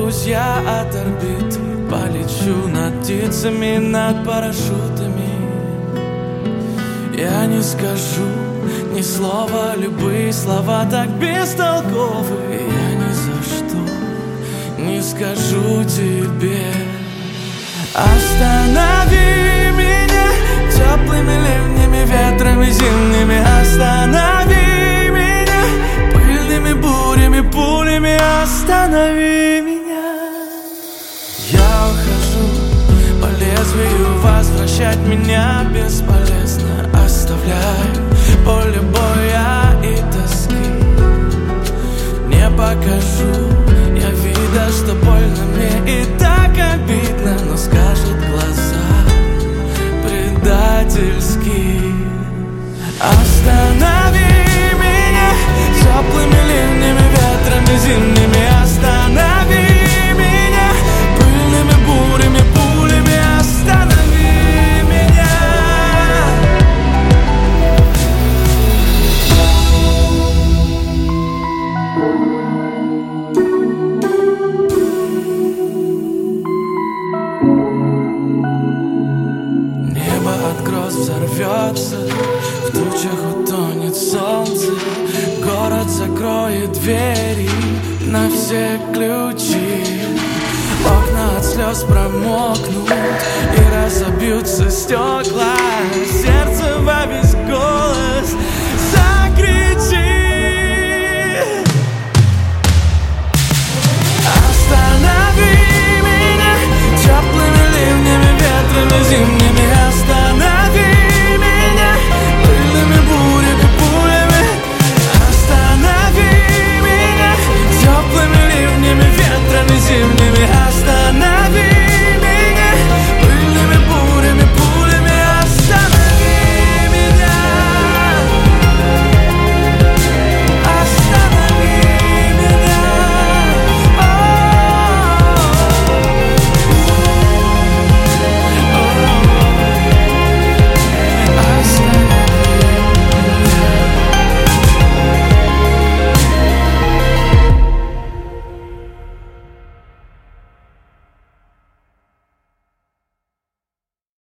Оторвусь я от орбиты, полечу над птицами, над парашютами. Я не скажу ни слова, любые слова так бестолковы. Я ни за что не скажу тебе: останови меня теплыми ливнями, ветрами зимними. Останови меня пыльными бурями, пулями. Останови меня. Я ухожу по лезвию, возвращать меня бесполезно. Оставляю поле боя и тоски. Не покажу я вида, что больно мне и так обидно, но скажут глаза предательски: останови меня теплыми ливнями, ветрами зимними. Останови меня пыльными бурями, пулями. Останови меня. Небо от гроз взорвется, в тучах утонет солнце. Город закроет двери на все ключи. Окна от слез промокнут и разобьются стекла. Сердце